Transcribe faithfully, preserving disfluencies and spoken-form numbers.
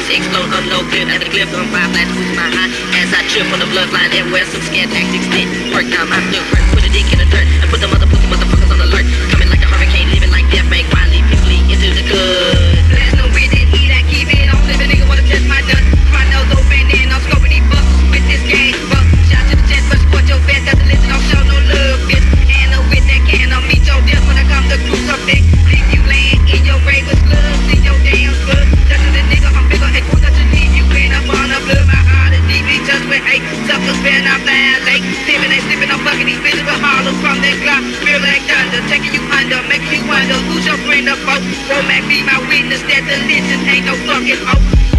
C explode on no clip at the clip on five flat to my eye. As I trip on the bloodline and wear some scan tactics did work down my throat. Put a dick in the dirt and put the mother pussy motherfuckers on alert. Coming like a hurricane, living like death, make wildly quickly into the good. Blast no with it, eat, I keep it on. Living nigga wanna test my dust. My nose open and I'm scoping these bucks with this game. Fuck, shout to the chest, but support your best. That's a listen, don't show no love, bitch. And no with that can, I'll meet your death when I come to cruise up there. Leave you laying in your grave with slugs in your damn blood. Touching the nigga, I'm bigger, and quick to leave you in up on the blood. My heart is deeply touched with hate. Suckers spin out that lake. Tipping and slipping, I'm fucking these bitches with hollow from that Glock. Feel like thunder, taking you under, making you wonder who's your friend or foe. Won't Mac be my witness that the listen ain't no fucking hope.